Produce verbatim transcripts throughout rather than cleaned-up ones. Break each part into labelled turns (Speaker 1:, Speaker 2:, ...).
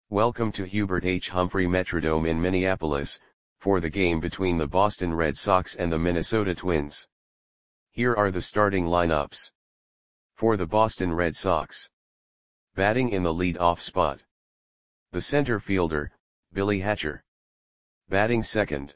Speaker 1: Welcome to Hubert H. Humphrey Metrodome in Minneapolis, for the game between the Boston Red Sox and the Minnesota Twins. Here are the starting lineups. For the Boston Red Sox. Batting in the lead-off spot. The center fielder, Billy Hatcher. Batting second.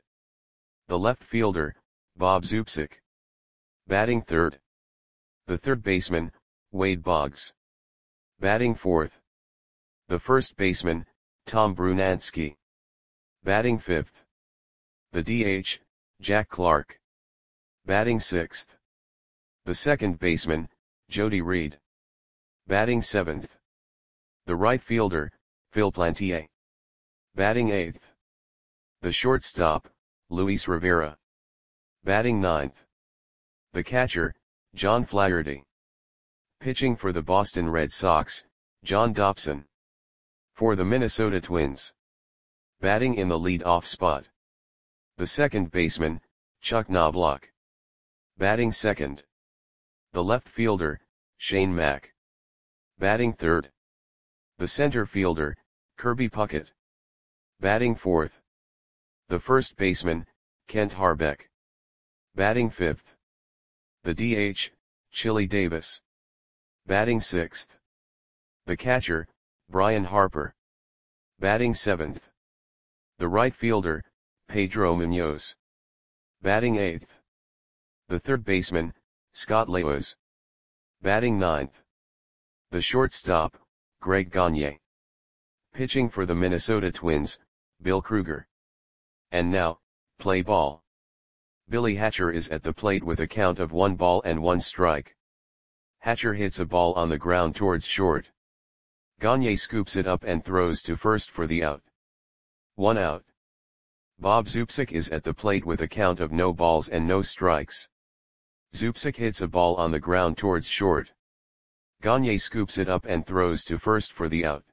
Speaker 1: The left fielder, Bob Zubcic. Batting third. The third baseman, Wade Boggs. Batting fourth. The first baseman, Tom Brunansky. Batting fifth. The D H, Jack Clark. Batting sixth. The second baseman, Jody Reed. Batting seventh. The right fielder, Phil Plantier. Batting eighth. The shortstop, Luis Rivera. Batting ninth. The catcher, John Flaherty. Pitching for the Boston Red Sox, John Dobson. For the Minnesota Twins. Batting in the lead-off spot. The second baseman, Chuck Knobloch. Batting second. The left fielder, Shane Mack. Batting third. The center fielder, Kirby Puckett. Batting fourth. The first baseman, Kent Harbeck. Batting fifth. The D H, Chili Davis. Batting sixth. The catcher, Brian Harper. Batting seventh. The right fielder, Pedro Munoz. Batting eighth. The third baseman, Scott Laos. Batting ninth. The shortstop, Greg Gagne. Pitching for the Minnesota Twins, Bill Kruger. And now, play ball. Billy Hatcher is at the plate with a count of one ball and one strike. Hatcher hits a ball on the ground towards short. Gagne scoops it up and throws to first for the out. One out. Bob Zubcic is at the plate with a count of no balls and no strikes. Zubcic hits a ball on the ground towards short. Gagne scoops it up and throws to first for the out.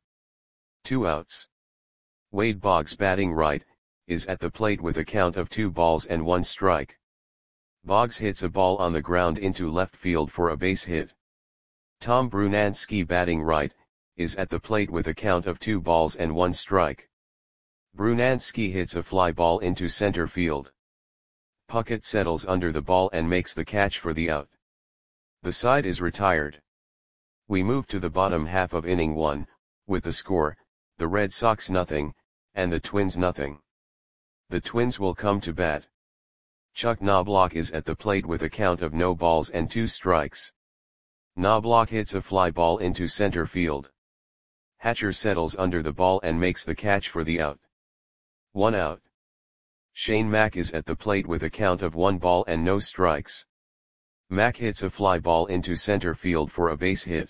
Speaker 1: Two outs. Wade Boggs, batting right, is at the plate with a count of two balls and one strike. Boggs hits a ball on the ground into left field for a base hit. Tom Brunansky, batting right, is at the plate with a count of two balls and one strike. Brunansky hits a fly ball into center field. Puckett settles under the ball and makes the catch for the out. The side is retired. We move to the bottom half of inning one, with the score, the Red Sox nothing, and the Twins nothing. The Twins will come to bat. Chuck Knobloch is at the plate with a count of no balls and two strikes. Knobloch hits a fly ball into center field. Hatcher settles under the ball and makes the catch for the out. One out. Shane Mack is at the plate with a count of one ball and no strikes. Mack hits a fly ball into center field for a base hit.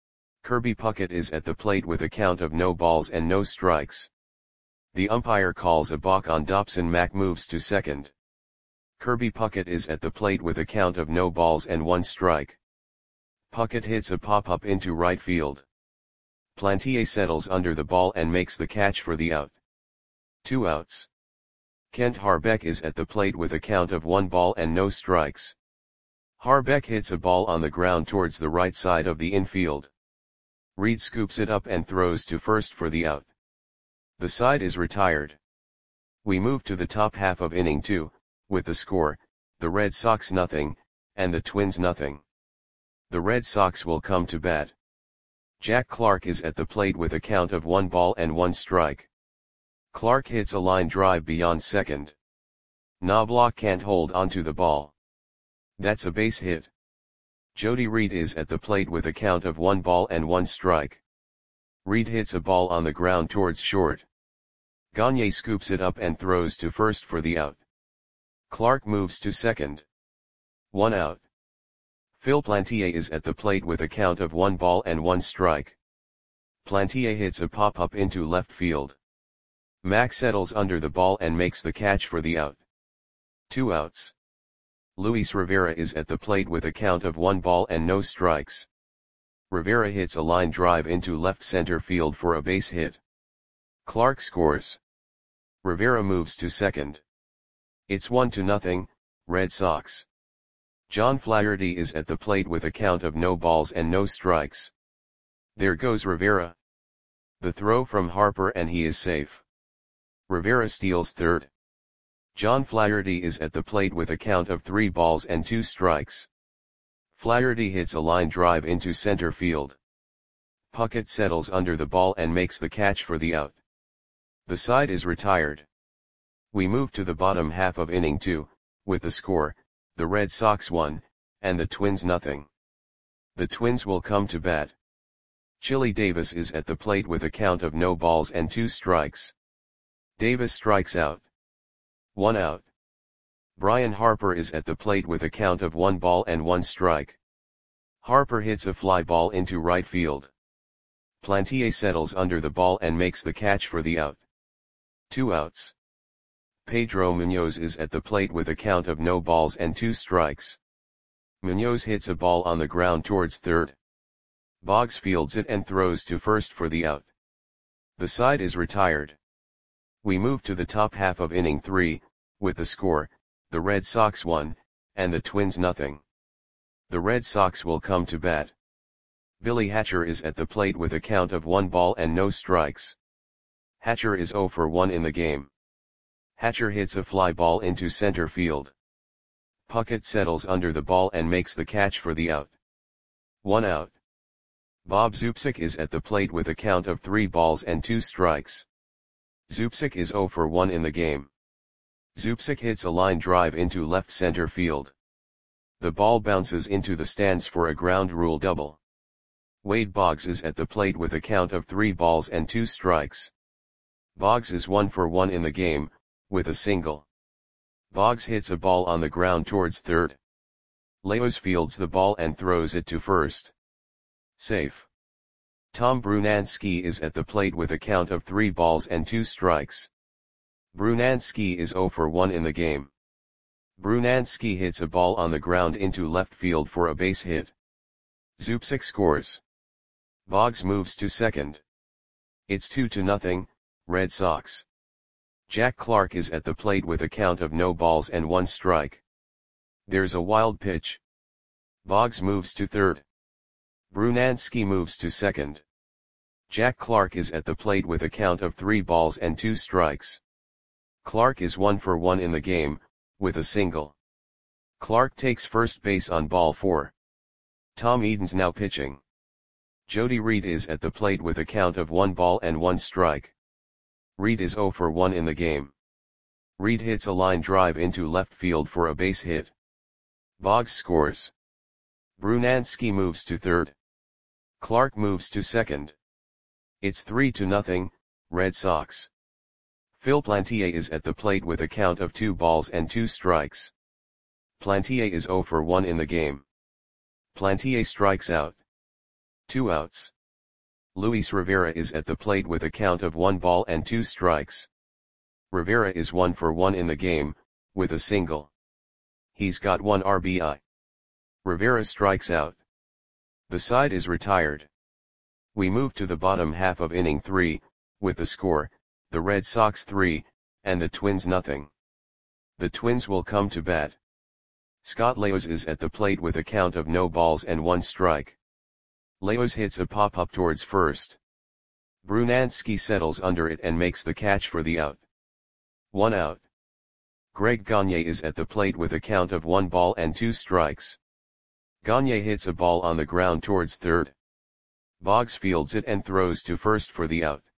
Speaker 1: Kirby Puckett is at the plate with a count of no balls and no strikes. The umpire calls a balk on Dobson. Mack moves to second. Kirby Puckett is at the plate with a count of no balls and one strike. Puckett hits a pop-up into right field. Plantier settles under the ball and makes the catch for the out. Two outs. Kent Harbeck is at the plate with a count of one ball and no strikes. Harbeck hits a ball on the ground towards the right side of the infield. Reed scoops it up and throws to first for the out. The side is retired. We move to the top half of inning two, with the score, the Red Sox nothing, and the Twins nothing. The Red Sox will come to bat. Jack Clark is at the plate with a count of one ball and one strike. Clark hits a line drive beyond second. Knobloch can't hold onto the ball. That's a base hit. Jody Reed is at the plate with a count of one ball and one strike. Reed hits a ball on the ground towards short. Gagne scoops it up and throws to first for the out. Clark moves to second. One out. Phil Plantier is at the plate with a count of one ball and one strike. Plantier hits a pop-up into left field. Mack settles under the ball and makes the catch for the out. Two outs. Luis Rivera is at the plate with a count of one ball and no strikes. Rivera hits a line drive into left center field for a base hit. Clark scores. Rivera moves to second. It's one to nothing, Red Sox. John Flaherty is at the plate with a count of no balls and no strikes. There goes Rivera. The throw from Harper and he is safe. Rivera steals third. John Flaherty is at the plate with a count of three balls and two strikes. Flaherty hits a line drive into center field. Puckett settles under the ball and makes the catch for the out. The side is retired. We move to the bottom half of inning two, with the score, the Red Sox one, and the Twins nothing. The Twins will come to bat. Chili Davis is at the plate with a count of no balls and two strikes. Davis strikes out. One out. Brian Harper is at the plate with a count of one ball and one strike. Harper hits a fly ball into right field. Plantier settles under the ball and makes the catch for the out. Two outs. Pedro Munoz is at the plate with a count of no balls and two strikes. Munoz hits a ball on the ground towards third. Boggs fields it and throws to first for the out. The side is retired. We move to the top half of inning three, with the score, the Red Sox one, and the Twins nothing. The Red Sox will come to bat. Billy Hatcher is at the plate with a count of one ball and no strikes. Hatcher is oh for one in the game. Hatcher hits a fly ball into center field. Puckett settles under the ball and makes the catch for the out. One out. Bob Zupsik is at the plate with a count of three balls and two strikes. Zupsik is oh for one in the game. Zupsik hits a line drive into left center field. The ball bounces into the stands for a ground rule double. Wade Boggs is at the plate with a count of three balls and two strikes. Boggs is one for one in the game, with a single. Boggs hits a ball on the ground towards third. Leos fields the ball and throws it to first. Safe. Tom Brunansky is at the plate with a count of three balls and two strikes. Brunansky is oh for one in the game. Brunansky hits a ball on the ground into left field for a base hit. Zupsik scores. Boggs moves to second. It's two to nothing, Red Sox. Jack Clark is at the plate with a count of no balls and one strike. There's a wild pitch. Boggs moves to third. Brunansky moves to second. Jack Clark is at the plate with a count of three balls and two strikes. Clark is one for one in the game, with a single. Clark takes first base on ball four. Tom Eden's now pitching. Jody Reed is at the plate with a count of one ball and one strike. Reed is oh for one in the game. Reed hits a line drive into left field for a base hit. Boggs scores. Brunansky moves to third. Clark moves to second. It's three to nothing, Red Sox. Phil Plantier is at the plate with a count of two balls and two strikes. Plantier is oh for one in the game. Plantier strikes out. Two outs. Luis Rivera is at the plate with a count of one ball and two strikes. Rivera is one for one in the game, with a single. He's got one R B I. Rivera strikes out. The side is retired. We move to the bottom half of inning three, with the score, the Red Sox three, and the Twins nothing. The Twins will come to bat. Scott Leos is at the plate with a count of no balls and one strike. Leos hits a pop-up towards first. Brunansky settles under it and makes the catch for the out. One out. Greg Gagne is at the plate with a count of one ball and two strikes. Gagne hits a ball on the ground towards third. Boggs fields it and throws to first for the out.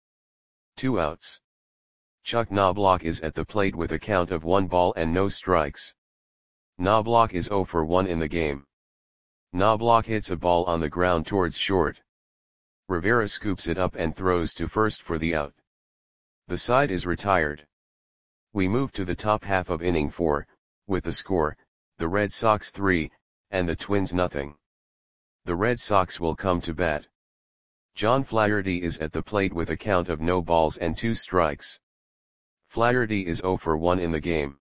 Speaker 1: Two outs. Chuck Knobloch is at the plate with a count of one ball and no strikes. Knobloch is oh for one in the game. Knobloch hits a ball on the ground towards short. Rivera scoops it up and throws to first for the out. The side is retired. We move to the top half of inning four, with the score, the Red Sox three, and the Twins nothing. The Red Sox will come to bat. John Flaherty is at the plate with a count of no balls and two strikes. Flaherty is oh for one in the game.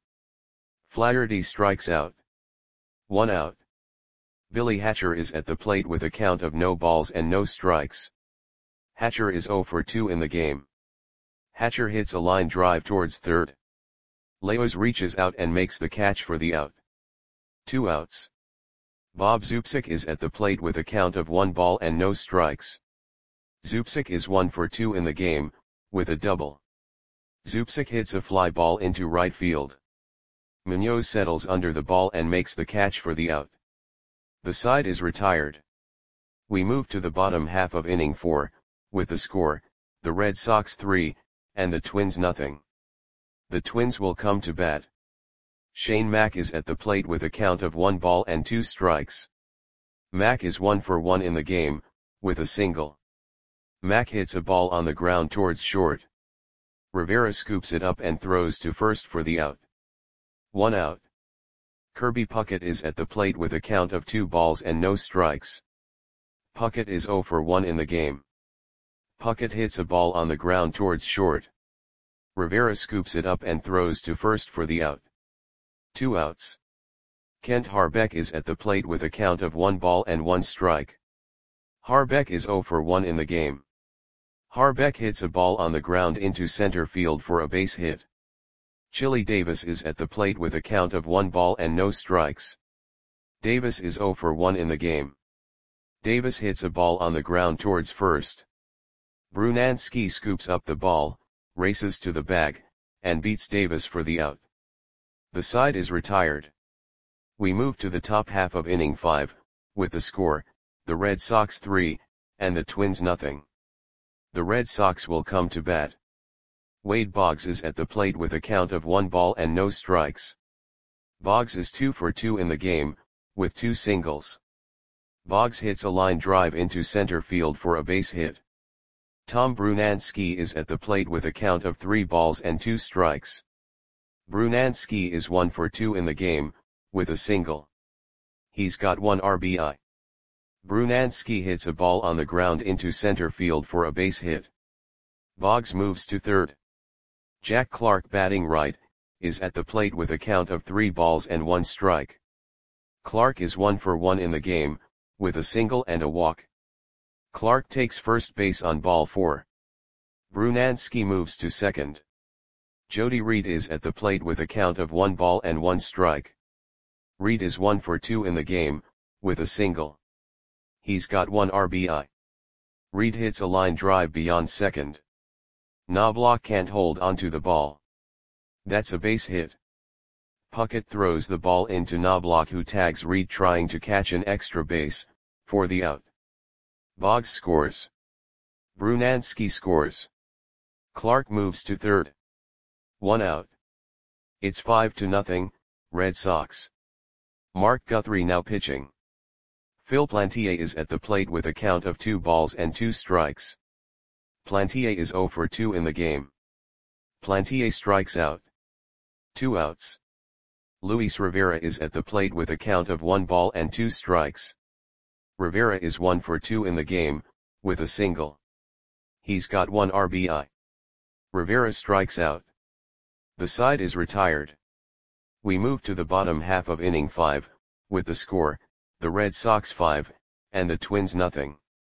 Speaker 1: Flaherty strikes out. One out. Billy Hatcher is at the plate with a count of no balls and no strikes. Hatcher is oh for two in the game. Hatcher hits a line drive towards third. Leos reaches out and makes the catch for the out. Two outs. Bob Zupsik is at the plate with a count of one ball and no strikes. Zubcic is one for two in the game, with a double. Zubcic hits a fly ball into right field. Munoz settles under the ball and makes the catch for the out. The side is retired. We move to the bottom half of inning four, with the score, the Red Sox three, and the Twins nothing. The Twins will come to bat. Shane Mack is at the plate with a count of one ball and two strikes. Mack is one for one in the game, with a single. Mack hits a ball on the ground towards short. Rivera scoops it up and throws to first for the out. One out. Kirby Puckett is at the plate with a count of two balls and no strikes. Puckett is zero for one in the game. Puckett hits a ball on the ground towards short. Rivera scoops it up and throws to first for the out. Two outs. Kent Harbeck is at the plate with a count of one ball and one strike. Harbeck is zero for one in the game. Harbeck hits a ball on the ground into center field for a base hit. Chili Davis is at the plate with a count of one ball and no strikes. Davis is zero for one in the game. Davis hits a ball on the ground towards first. Brunansky scoops up the ball, races to the bag, and beats Davis for the out. The side is retired. We move to the top half of inning five, with the score, the Red Sox three, and the Twins nothing. The Red Sox will come to bat. Wade Boggs is at the plate with a count of one ball and no strikes. Boggs is two for two in the game, with two singles. Boggs hits a line drive into center field for a base hit. Tom Brunansky is at the plate with a count of three balls and two strikes. Brunansky is one for two in the game, with a single. He's got one R B I. Brunansky hits a ball on the ground into center field for a base hit. Boggs moves to third. Jack Clark, batting right, is at the plate with a count of three balls and one strike. Clark is one for one in the game, with a single and a walk. Clark takes first base on ball four. Brunansky moves to second. Jody Reed is at the plate with a count of one ball and one strike. Reed is one for two in the game, with a single. He's got one R B I. Reed hits a line drive beyond second. Knobloch can't hold onto the ball. That's a base hit. Puckett throws the ball into Knobloch, who tags Reed trying to catch an extra base, for the out. Boggs scores. Brunansky scores. Clark moves to third. One out. It's five to nothing, Red Sox. Mark Guthrie now pitching. Phil Plantier is at the plate with a count of two balls and two strikes. Plantier is zero for two in the game. Plantier strikes out. Two outs. Luis Rivera is at the plate with a count of one ball and two strikes. Rivera is one for two in the game, with a single. He's got one R B I. Rivera strikes out. The side is retired. We move to the bottom half of inning five, with the score, the Red Sox five, and the Twins nothing.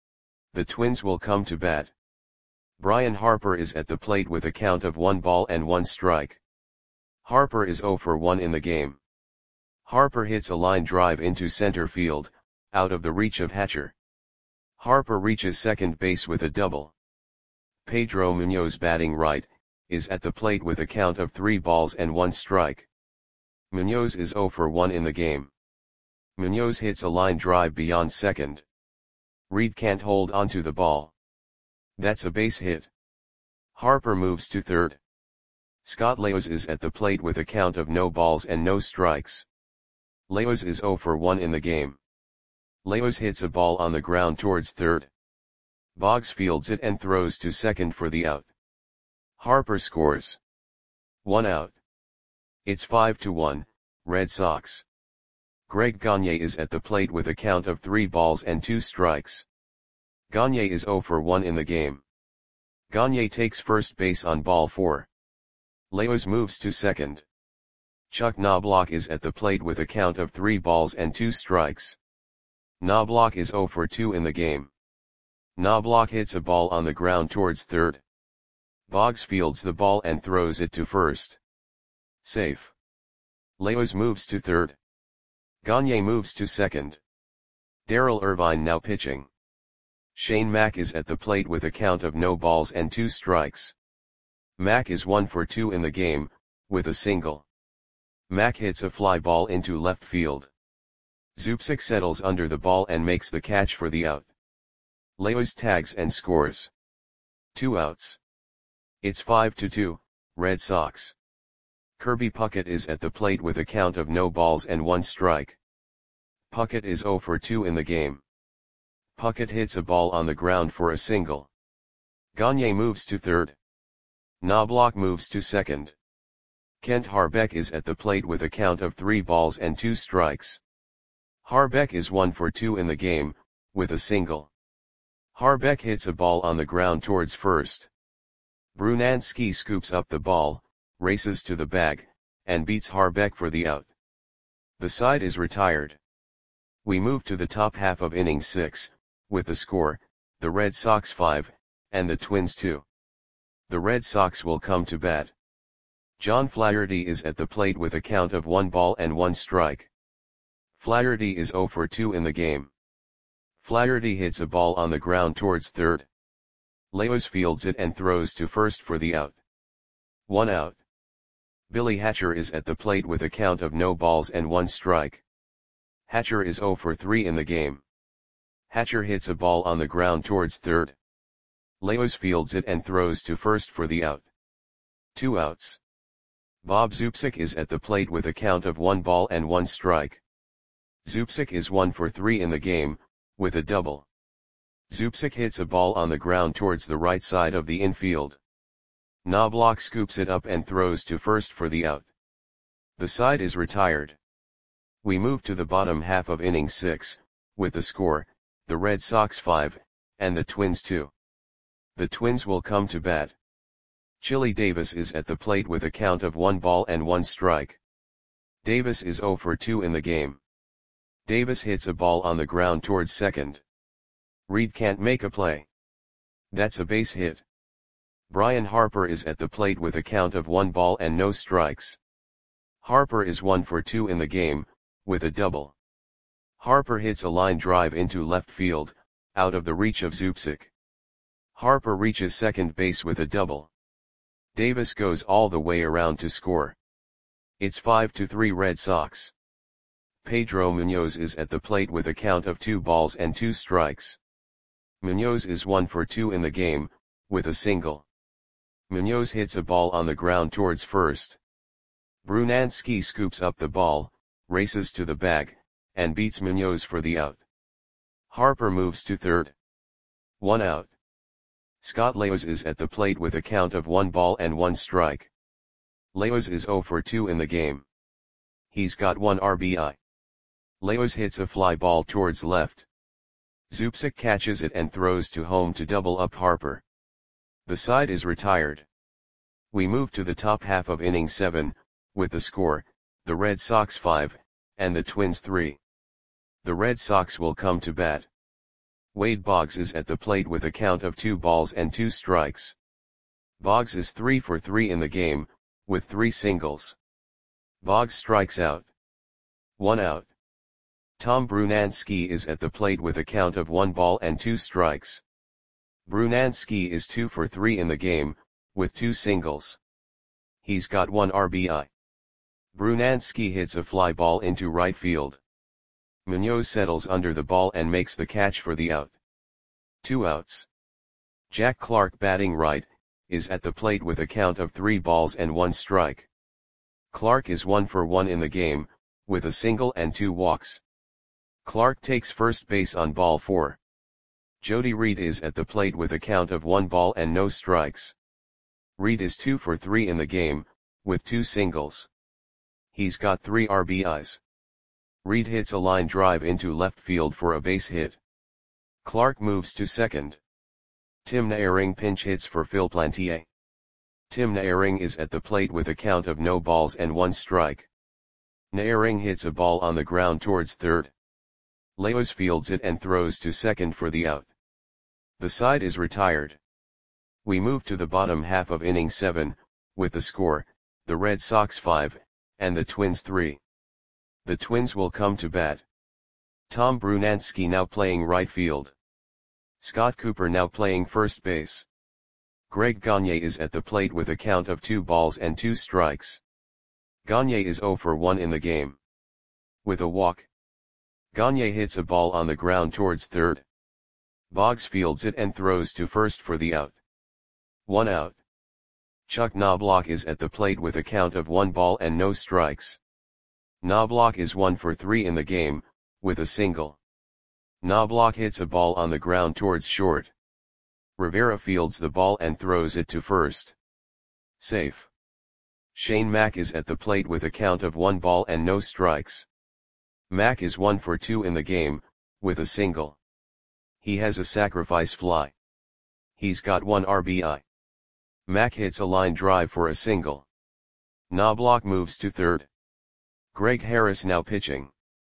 Speaker 1: The Twins will come to bat. Brian Harper is at the plate with a count of one ball and one strike. Harper is zero for one in the game. Harper hits a line drive into center field, out of the reach of Hatcher. Harper reaches second base with a double. Pedro Munoz, batting right, is at the plate with a count of three balls and one strike. Munoz is zero for one in the game. Munoz hits a line drive beyond second. Reed can't hold onto the ball. That's a base hit. Harper moves to third. Scott Leos is at the plate with a count of no balls and no strikes. Leos is zero for one in the game. Leos hits a ball on the ground towards third. Boggs fields it and throws to second for the out. Harper scores. One out. It's five to one, Red Sox. Greg Gagne is at the plate with a count of three balls and two strikes. Gagne is zero for one in the game. Gagne takes first base on ball four. Leos moves to second. Chuck Knobloch is at the plate with a count of three balls and two strikes. Knobloch is zero for two in the game. Knobloch hits a ball on the ground towards third. Boggs fields the ball and throws it to first. Safe. Leos moves to third. Gagne moves to second. Darrell Irvine now pitching. Shane Mack is at the plate with a count of no balls and two strikes. Mack is one for two in the game, with a single. Mack hits a fly ball into left field. Zubcic settles under the ball and makes the catch for the out. Leos tags and scores. Two outs. It's five to two, Red Sox. Kirby Puckett is at the plate with a count of no balls and one strike. Puckett is zero for two in the game. Puckett hits a ball on the ground for a single. Gagne moves to third. Knobloch moves to second. Kent Harbeck is at the plate with a count of three balls and two strikes. Harbeck is one for two in the game, with a single. Harbeck hits a ball on the ground towards first. Brunansky scoops up the ball, races to the bag, and beats Harbeck for the out. The side is retired. We move to the top half of inning six, with the score, the Red Sox five, and the Twins two. The Red Sox will come to bat. John Flaherty is at the plate with a count of one ball and one strike. Flaherty is zero for two in the game. Flaherty hits a ball on the ground towards third. Leos fields it and throws to first for the out. One out. Billy Hatcher is at the plate with a count of no balls and one strike. Hatcher is zero for three in the game. Hatcher hits a ball on the ground towards third. Leos fields it and throws to first for the out. Two outs. Bob Zubcic is at the plate with a count of one ball and one strike. Zubcic is one for three in the game, with a double. Zubcic hits a ball on the ground towards the right side of the infield. Knobloch scoops it up and throws to first for the out. The side is retired. We move to the bottom half of inning six, with the score, the Red Sox five, and the Twins two. The Twins will come to bat. Chili Davis is at the plate with a count of one ball and one strike. Davis is zero for two in the game. Davis hits a ball on the ground towards second. Reed can't make a play. That's a base hit. Brian Harper is at the plate with a count of one ball and no strikes. Harper is one for two in the game, with a double. Harper hits a line drive into left field, out of the reach of Zubcic. Harper reaches second base with a double. Davis goes all the way around to score. It's five to three Red Sox. Pedro Munoz is at the plate with a count of two balls and two strikes. Munoz is one for two in the game, with a single. Munoz hits a ball on the ground towards first. Brunansky scoops up the ball, races to the bag, and beats Munoz for the out. Harper moves to third. One out. Scott Leos is at the plate with a count of one ball and one strike. Leos is zero for two in the game. He's got one R B I. Leos hits a fly ball towards left. Zubcic catches it and throws to home to double up Harper. The side is retired. We move to the top half of inning seven, with the score, the Red Sox five, and the Twins three. The Red Sox will come to bat. Wade Boggs is at the plate with a count of two balls and two strikes. Boggs is three for three in the game, with three singles. Boggs strikes out. One out. Tom Brunansky is at the plate with a count of one ball and two strikes. Brunansky is two for three in the game, with two singles. He's got one R B I. Brunansky hits a fly ball into right field. Munoz settles under the ball and makes the catch for the out. Two outs. Jack Clark, batting right, is at the plate with a count of three balls and one strike. Clark is one for one in the game, with a single and two walks. Clark takes first base on ball four. Jody Reed is at the plate with a count of one ball and no strikes. Reed is two for three in the game, with two singles. He's got three R B Is. Reed hits a line drive into left field for a base hit. Clark moves to second. Tim Naehring pinch hits for Phil Plantier. Tim Naehring is at the plate with a count of no balls and one strike. Naehring hits a ball on the ground towards third. Leos fields it and throws to second for the out. The side is retired. We move to the bottom half of inning seven, with the score, the Red Sox five, and the Twins three. The Twins will come to bat. Tom Brunansky now playing right field. Scott Cooper now playing first base. Greg Gagne is at the plate with a count of two balls and two strikes. Gagne is zero for one in the game. With a walk, Gagne hits a ball on the ground towards third. Boggs fields it and throws to first for the out. One out. Chuck Knobloch is at the plate with a count of one ball and no strikes. Knobloch is one for three in the game, with a single. Knobloch hits a ball on the ground towards short. Rivera fields the ball and throws it to first. Safe. Shane Mack is at the plate with a count of one ball and no strikes. Mack is one for two in the game, with a single. He has a sacrifice fly. He's got one R B I. Mack hits a line drive for a single. Knobloch moves to third. Greg Harris now pitching.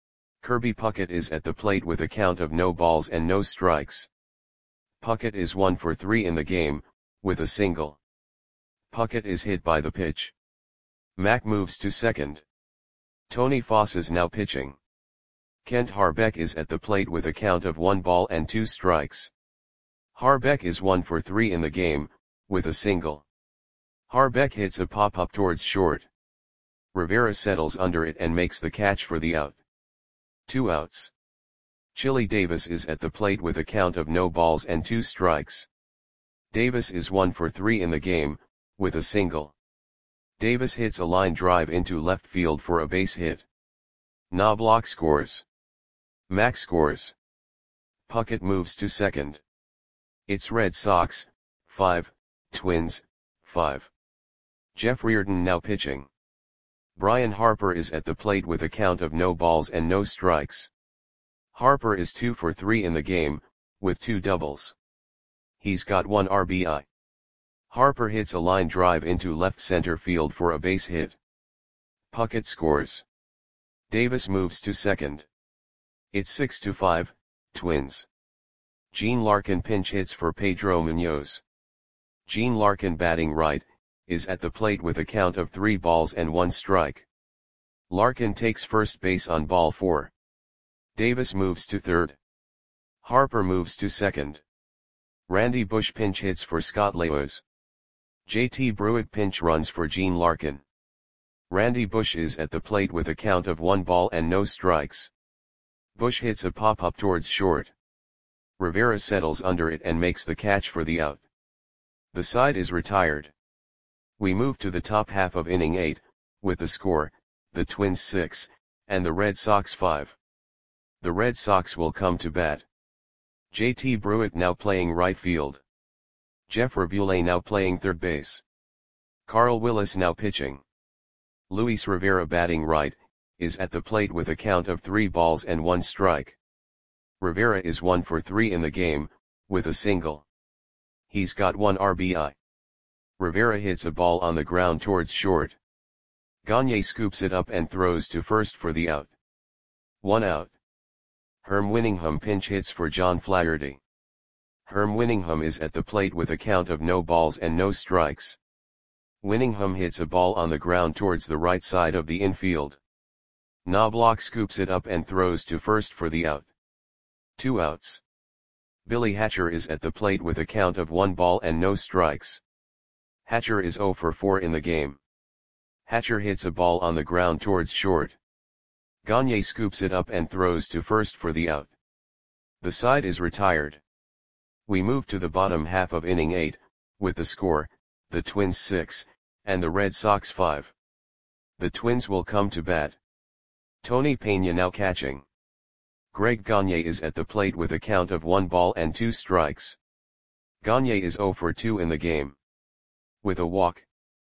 Speaker 1: Kirby Puckett is at the plate with a count of no balls and no strikes. Puckett is one for three in the game, with a single. Puckett is hit by the pitch. Mack moves to second. Tony Foss is now pitching. Kent Harbeck is at the plate with a count of one ball and two strikes. Harbeck is one for three in the game, with a single. Harbeck hits a pop-up towards short. Rivera settles under it and makes the catch for the out. Two outs. Chili Davis is at the plate with a count of no balls and two strikes. Davis is one for three in the game, with a single. Davis hits a line drive into left field for a base hit. Knobloch scores. Mack scores. Puckett moves to second. It's Red Sox, five, Twins, five. Jeff Reardon now pitching. Brian Harper is at the plate with a count of no balls and no strikes. Harper is two for three in the game, with two doubles. He's got one R B I. Harper hits a line drive into left center field for a base hit. Puckett scores. Davis moves to second. It's six to five, Twins. Gene Larkin pinch hits for Pedro Munoz. Gene Larkin batting right, is at the plate with a count of three balls and one strike. Larkin takes first base on ball four. Davis moves to third. Harper moves to second. Randy Bush pinch hits for Scott Laos. J T Brewitt pinch runs for Gene Larkin. Randy Bush is at the plate with a count of one ball and no strikes. Bush hits a pop-up towards short. Rivera settles under it and makes the catch for the out. The side is retired. We move to the top half of inning eight, with the score, the Twins six, and the Red Sox five. The Red Sox will come to bat. J T Brewitt now playing right field. Jeff Rabule now playing third base. Carl Willis now pitching. Luis Rivera batting right, is at the plate with a count of three balls and one strike. Rivera is one for three in the game, with a single. He's got one R B I. Rivera hits a ball on the ground towards short. Gagne scoops it up and throws to first for the out. One out. Herm Winningham pinch hits for John Flaherty. Herm Winningham is at the plate with a count of no balls and no strikes. Winningham hits a ball on the ground towards the right side of the infield. Knobloch scoops it up and throws to first for the out. Two outs. Billy Hatcher is at the plate with a count of one ball and no strikes. Hatcher is zero for four in the game. Hatcher hits a ball on the ground towards short. Gagne scoops it up and throws to first for the out. The side is retired. We move to the bottom half of inning eight, with the score, the Twins six, and the Red Sox five. The Twins will come to bat. Tony Pena now catching. Greg Gagne is at the plate with a count of one ball and two strikes. Gagne is zero for two in the game. With a walk,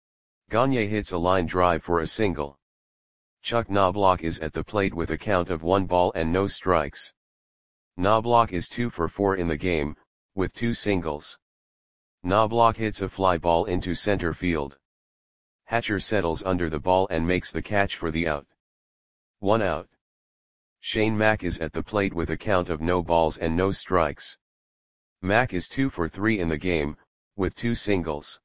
Speaker 1: Gagne hits a line drive for a single. Chuck Knobloch is at the plate with a count of one ball and no strikes. Knobloch is two for four in the game, with two singles. Knobloch hits a fly ball into center field. Hatcher settles under the ball and makes the catch for the out. One out. Shane Mack is at the plate with a count of no balls and no strikes. Mack is two for three in the game, with two singles.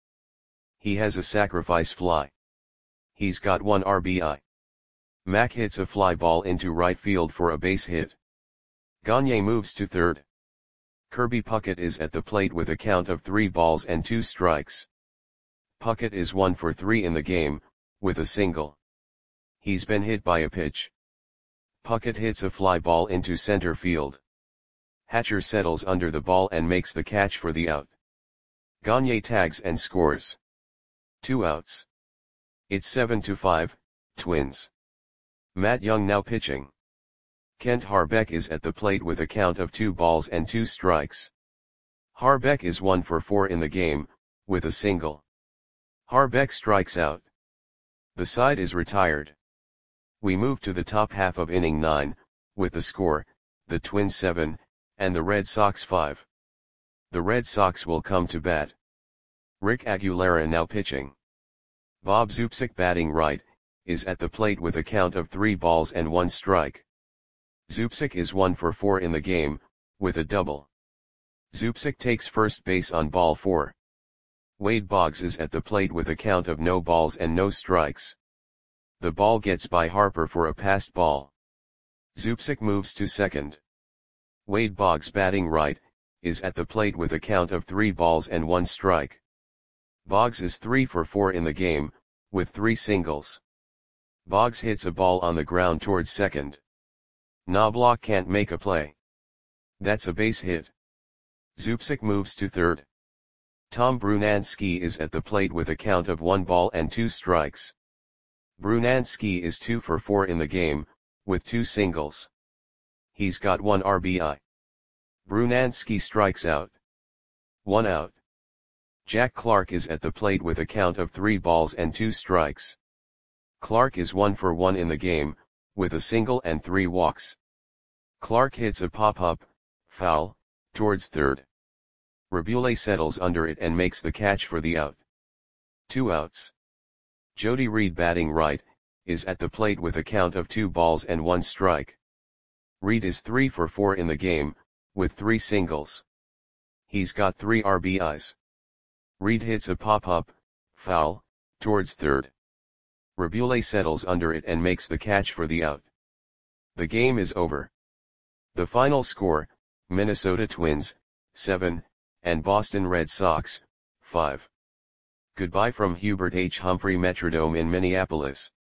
Speaker 1: He has a sacrifice fly. He's got one R B I. Mack hits a fly ball into right field for a base hit. Gagne moves to third. Kirby Puckett is at the plate with a count of three balls and two strikes. Puckett is one for three in the game, with a single. He's been hit by a pitch. Puckett hits a fly ball into center field. Hatcher settles under the ball and makes the catch for the out. Gagne tags and scores. Two outs. It's seven to five, Twins. Matt Young now pitching. Kent Harbeck is at the plate with a count of two balls and two strikes. Harbeck is one for four in the game, with a single. Harbeck strikes out. The side is retired. We move to the top half of inning nine, with the score, the Twins seven, and the Red Sox five. The Red Sox will come to bat. Rick Aguilera now pitching. Bob Zupsik batting right, is at the plate with a count of three balls and one strike. Zupsik is one for four in the game, with a double. Zupsik takes first base on ball four. Wade Boggs is at the plate with a count of no balls and no strikes. The ball gets by Harper for a passed ball. Zupsik moves to second. Wade Boggs batting right, is at the plate with a count of three balls and one strike. Boggs is three for four in the game, with three singles. Boggs hits a ball on the ground towards second. Knobloch can't make a play. That's a base hit. Zupsik moves to third. Tom Brunansky is at the plate with a count of one ball and two strikes. Brunansky is two for four in the game, with two singles. He's got one R B I. Brunansky strikes out. One out. Jack Clark is at the plate with a count of three balls and two strikes. Clark is one for one in the game, with a single and three walks. Clark hits a pop-up, foul, towards third. Rabule settles under it and makes the catch for the out. Two outs. Jody Reed batting right, is at the plate with a count of two balls and one strike. Reed is three for four in the game, with three singles. He's got three R B Is. Reed hits a pop-up, foul, towards third. Rabule settles under it and makes the catch for the out. The game is over. The final score, Minnesota Twins, seven, and Boston Red Sox, five. Goodbye from Hubert H. Humphrey Metrodome in Minneapolis.